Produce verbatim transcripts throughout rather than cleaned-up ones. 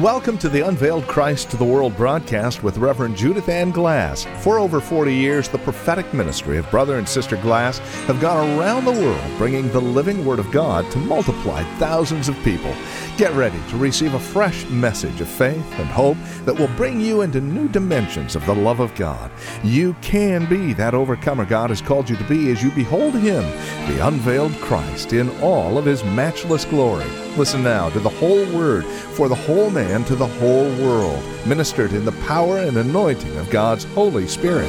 Welcome to the Unveiled Christ to the World broadcast with Reverend Judith Ann Glass. For over forty years, the prophetic ministry of Brother and Sister Glass have gone around the world bringing the living Word of God to multiply thousands of people. Get ready to receive a fresh message of faith and hope that will bring you into new dimensions of the love of God. You can be that overcomer God has called you to be as you behold Him, the unveiled Christ, in all of His matchless glory. Listen now to the whole Word for the whole man to the whole world, ministered in the power and anointing of God's Holy Spirit.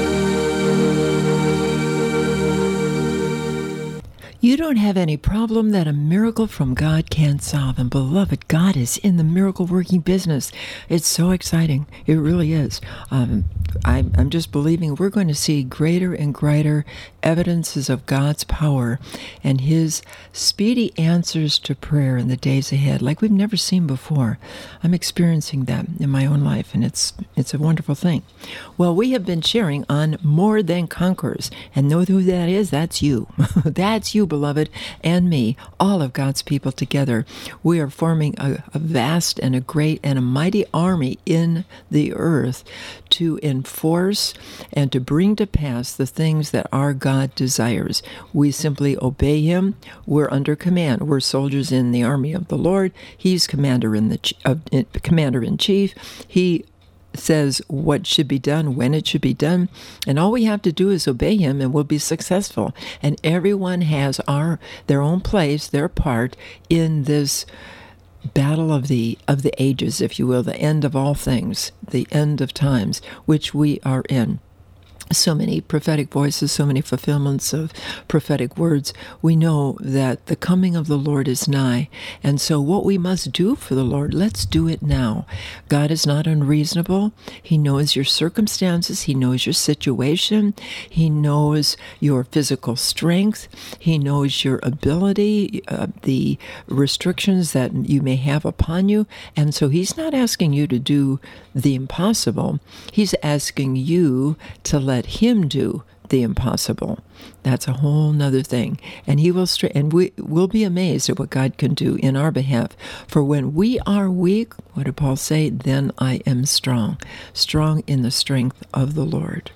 You don't have any problem that a miracle from God can't solve. And beloved, God is in the miracle-working business. It's so exciting. It really is. Um, I, I'm just believing we're going to see greater and greater evidences of God's power and His speedy answers to prayer in the days ahead, like we've never seen before. I'm experiencing that in my own life, and it's it's a wonderful thing. Well, we have been sharing on More Than Conquerors, and know who that is? That's you. That's you, beloved, and me, all of God's people together. We are forming a, a vast and a great and a mighty army in the earth to enforce and to bring to pass the things that our God desires. We simply obey Him. We're under command. We're soldiers in the army of the Lord. He's commander in the ch- uh, commander in chief. He says what should be done, when it should be done, and all we have to do is obey Him and we'll be successful. And everyone has our their own place, their part in this battle of the of the ages, if you will, the end of all things, the end of times, which we are in. So many prophetic voices, so many fulfillments of prophetic words. We know that the coming of the Lord is nigh. And so what we must do for the Lord, let's do it now. God is not unreasonable. He knows your circumstances. He knows your situation. He knows your physical strength. He knows your ability, uh, the restrictions that you may have upon you. And so He's not asking you to do the impossible. He's asking you to let Him do the impossible. That's a whole nother thing. And He will, stra- and we will be amazed at what God can do in our behalf. For when we are weak, what did Paul say? Then I am strong. Strong in the strength of the Lord.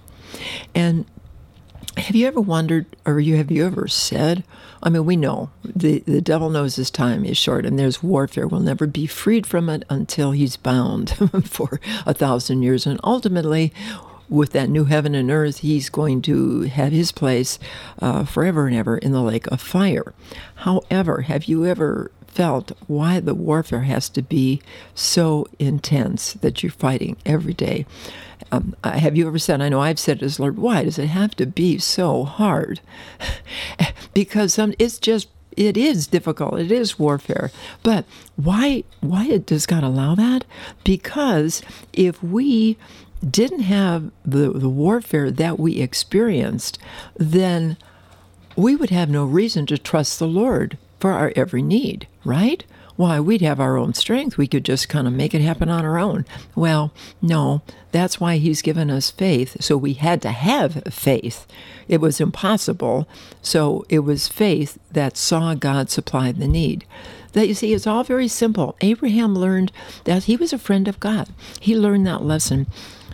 And have you ever wondered, or you have you ever said, I mean, we know the, the devil knows his time is short, and there's warfare. We'll never be freed from it until he's bound for a thousand years. And ultimately, with that new heaven and earth, he's going to have his place uh, forever and ever in the lake of fire. However, have you ever felt why the warfare has to be so intense that you're fighting every day? Um, have you ever said, I know I've said this, Lord, why does it have to be so hard? Because um, it's just, it is difficult. It is warfare. But why, why does God allow that? Because if we didn't have the, the warfare that we experienced, then we would have no reason to trust the Lord for our every need, right? Why, we'd have our own strength. We could just kind of make it happen on our own. Well, no, that's why He's given us faith. So we had to have faith. It was impossible. So it was faith that saw God supply the need. That, you see, it's all very simple. Abraham learned that he was a friend of God. He learned that lesson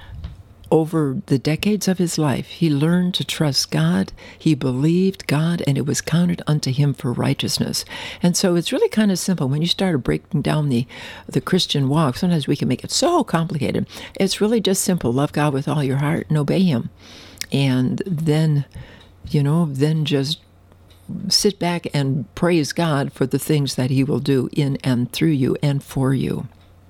over the decades of his life. He learned to trust God. He believed God, and it was counted unto him for righteousness. And so it's really kind of simple. When you start breaking down the, the Christian walk, sometimes we can make it so complicated. It's really just simple. Love God with all your heart and obey Him. And then, you know, then just sit back and praise God for the things that He will do in and through you and for you.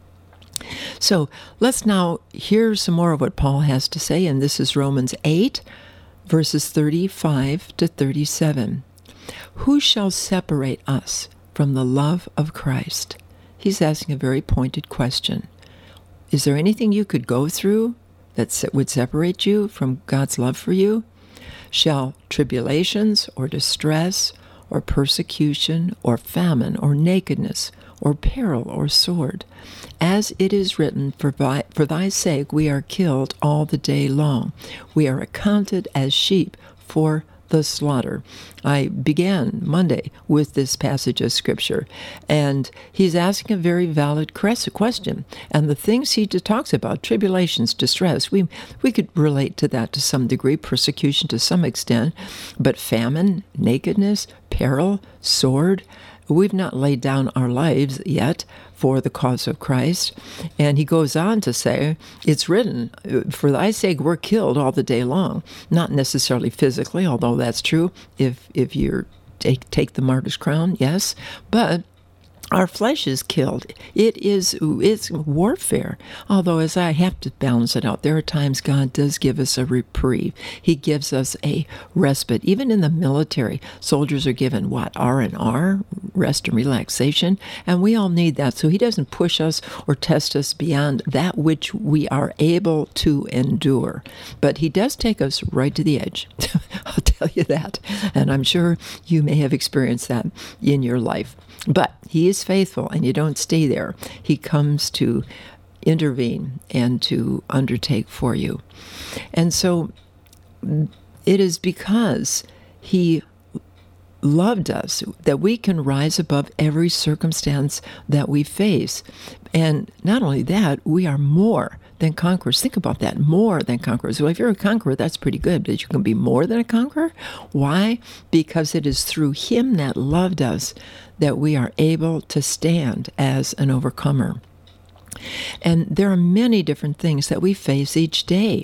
So let's now hear some more of what Paul has to say, and this is Romans eight, verses thirty-five to thirty-seven. Who shall separate us from the love of Christ? He's asking a very pointed question. Is there anything you could go through that would separate you from God's love for you? Shall tribulations or distress or persecution or famine or nakedness or peril or sword? As it is written, for, thy, for thy sake we are killed all the day long. We are accounted as sheep for the slaughter. I began Monday with this passage of Scripture, and he's asking a very valid question. And the things he talks about, tribulations, distress, we we could relate to that to some degree, persecution to some extent, but famine, nakedness, peril, sword. We've not laid down our lives yet for the cause of Christ. And he goes on to say, it's written, for thy sake we're killed all the day long. Not necessarily physically, although that's true if if you take, take the martyr's crown, yes. But our flesh is killed. It is it's warfare. Although, as I have to balance it out, there are times God does give us a reprieve. He gives us a respite. Even in the military, soldiers are given what? R and R, rest and relaxation, and we all need that. So he doesn't push us or test us beyond that which we are able to endure. But he does take us right to the edge. I'll tell you that. And I'm sure you may have experienced that in your life. But he is faithful, and you don't stay there. He comes to intervene and to undertake for you. And so it is because he loved us that we can rise above every circumstance that we face. And not only that, we are more than conquerors. Think about that, more than conquerors. Well, if you're a conqueror, that's pretty good, but you can be more than a conqueror. Why? Because it is through him that loved us that we are able to stand as an overcomer. And there are many different things that we face each day.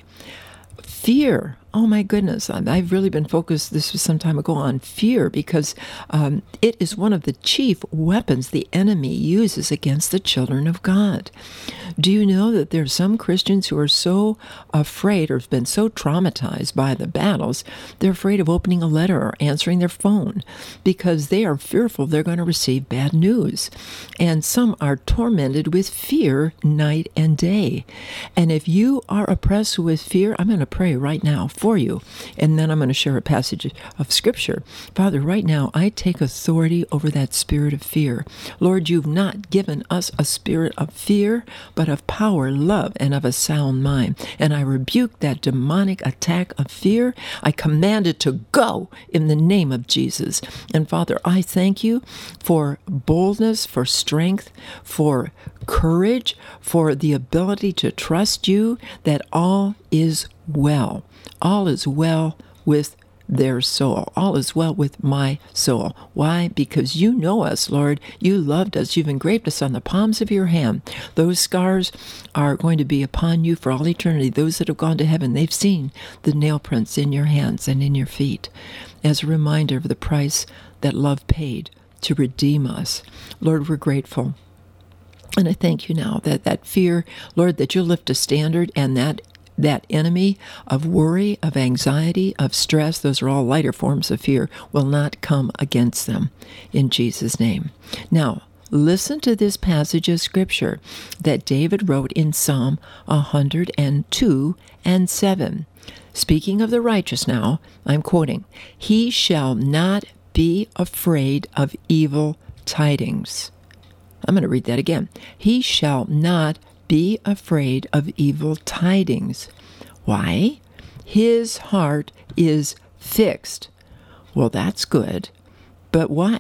Fear. Oh my goodness, I've really been focused, this was some time ago, on fear because um, it is one of the chief weapons the enemy uses against the children of God. Do you know that there are some Christians who are so afraid or have been so traumatized by the battles, they're afraid of opening a letter or answering their phone because they are fearful they're going to receive bad news. And some are tormented with fear night and day. And if you are oppressed with fear, I'm going to pray right now for you, and then I'm going to share a passage of Scripture. Father, right now, I take authority over that spirit of fear. Lord, you've not given us a spirit of fear, but of power, love, and of a sound mind. And I rebuke that demonic attack of fear. I command it to go in the name of Jesus. And Father, I thank you for boldness, for strength, for courage, for the ability to trust you that all is well. All is well with their soul. All is well with my soul. Why? Because you know us, Lord. You loved us. You've engraved us on the palms of your hand. Those scars are going to be upon you for all eternity. Those that have gone to heaven, they've seen the nail prints in your hands and in your feet as a reminder of the price that love paid to redeem us. Lord, we're grateful. And I thank you now that that fear, Lord, that you'll lift a standard, and that that enemy of worry, of anxiety, of stress, those are all lighter forms of fear, will not come against them in Jesus' name. Now, listen to this passage of Scripture that David wrote in Psalm one hundred two and seven. Speaking of the righteous now, I'm quoting, "He shall not be afraid of evil tidings." I'm going to read that again. He shall not be afraid of evil tidings. Why? His heart is fixed. Well, that's good. But why?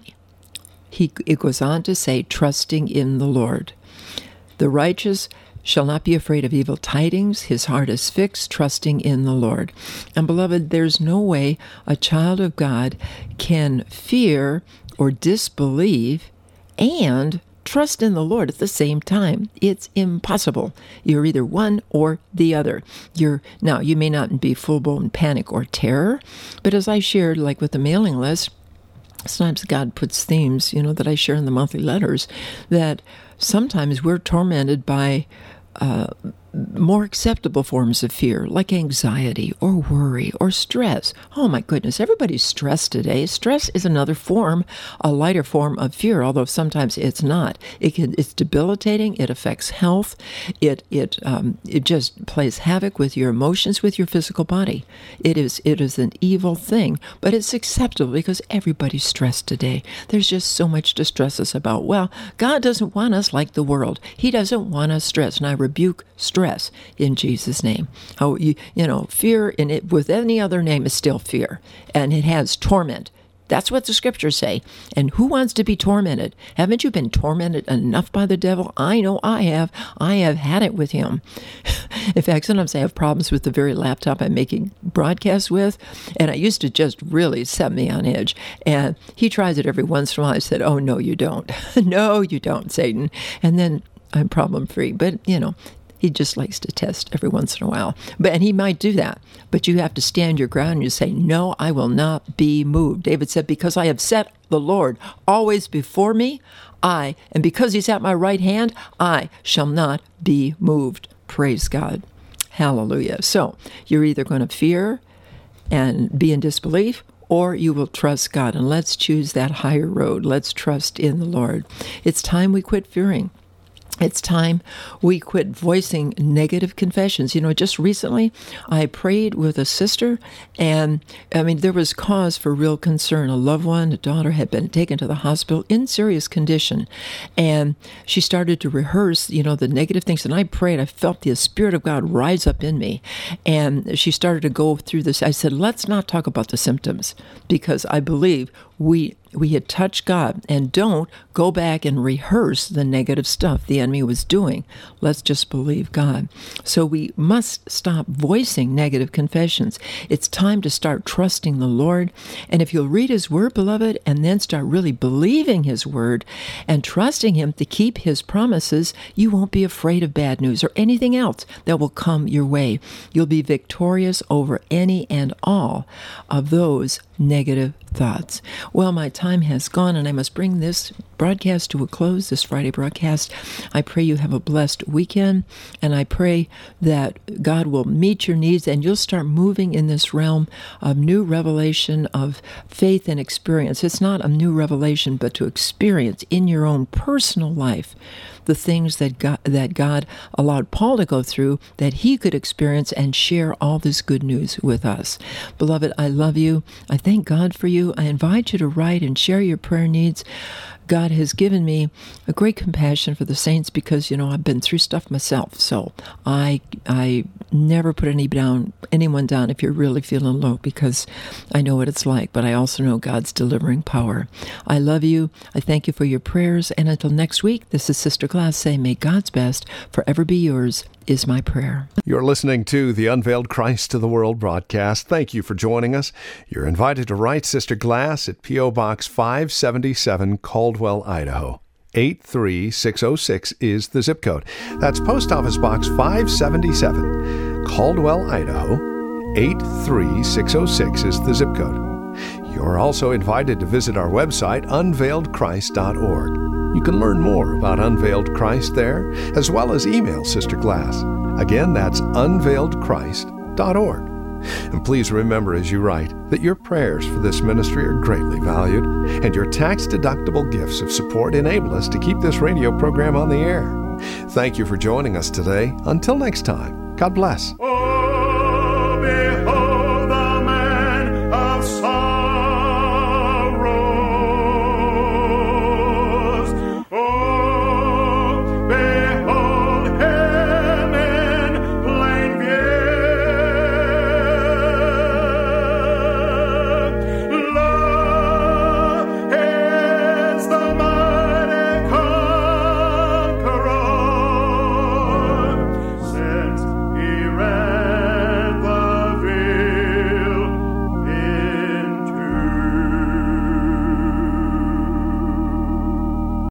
He, it goes on to say, trusting in the Lord. The righteous shall not be afraid of evil tidings. His heart is fixed, trusting in the Lord. And beloved, there's no way a child of God can fear or disbelieve and trust in the Lord at the same time. It's impossible. You're either one or the other. You're now, you may not be full-blown panic or terror, but as I shared, like with the mailing list, sometimes God puts themes, you know, that I share in the monthly letters, that sometimes we're tormented by uh, more acceptable forms of fear, like anxiety or worry or stress. Oh my goodness, everybody's stressed today. Stress is another form, a lighter form of fear, although sometimes it's not. It can, it's debilitating. It affects health. It it um, it just plays havoc with your emotions, with your physical body. It is it is an evil thing, but it's acceptable because everybody's stressed today. There's just so much to stress us about. Well, God doesn't want us like the world. He doesn't want us stressed, and I rebuke stress stress in Jesus' name. Oh, you, you know, fear in it with any other name is still fear, and it has torment. That's what the scriptures say. And who wants to be tormented? Haven't you been tormented enough by the devil? I know I have. I have had it with him. In fact, sometimes I have problems with the very laptop I'm making broadcasts with, and it used to just really set me on edge. And he tries it every once in a while. I said, oh, no, you don't. No, you don't, Satan. And then I'm problem-free. But, you know, he just likes to test every once in a while. But and he might do that. But you have to stand your ground and you say, no, I will not be moved. David said, because I have set the Lord always before me, I, and because he's at my right hand, I shall not be moved. Praise God. Hallelujah. So you're either going to fear and be in disbelief, or you will trust God. And let's choose that higher road. Let's trust in the Lord. It's time we quit fearing. It's time we quit voicing negative confessions. You know, just recently I prayed with a sister, and I mean, there was cause for real concern. A loved one, a daughter, had been taken to the hospital in serious condition, and she started to rehearse, you know, the negative things. And I prayed, I felt the Spirit of God rise up in me, and she started to go through this. I said, let's not talk about the symptoms, because I believe we we had touched God, and don't go back and rehearse the negative stuff the enemy was doing. Let's just believe God. So we must stop voicing negative confessions. It's time to start trusting the Lord. And if you'll read his word, beloved, and then start really believing his word and trusting him to keep his promises, you won't be afraid of bad news or anything else that will come your way. You'll be victorious over any and all of those negative thoughts. Well, my time has gone, and I must bring this broadcast to a close, this Friday broadcast. I pray you have a blessed weekend, and I pray that God will meet your needs, and you'll start moving in this realm of new revelation of faith and experience. It's not a new revelation, but to experience in your own personal life the things that God, that God allowed Paul to go through, that he could experience and share all this good news with us. Beloved, I love you. I thank God for you. I invite you to write and share your prayer needs. God has given me a great compassion for the saints because, you know, I've been through stuff myself. So I I never put any down, anyone down if you're really feeling low, because I know what it's like, but I also know God's delivering power. I love you. I thank you for your prayers. And until next week, this is Sister Glass saying, may God's best forever be yours, is my prayer. You're listening to the Unveiled Christ to the World broadcast. Thank you for joining us. You're invited to write Sister Glass at P O. Box five seventy-seven, Caldwell, Idaho. eight three six oh six is the zip code. That's Post Office Box five seventy-seven, Caldwell, Idaho. eight three six oh six is the zip code. You're also invited to visit our website, unveiled christ dot org. You can learn more about Unveiled Christ there, as well as email Sister Glass. Again, that's unveiled christ dot org. And please remember as you write that your prayers for this ministry are greatly valued, and your tax-deductible gifts of support enable us to keep this radio program on the air. Thank you for joining us today. Until next time, God bless.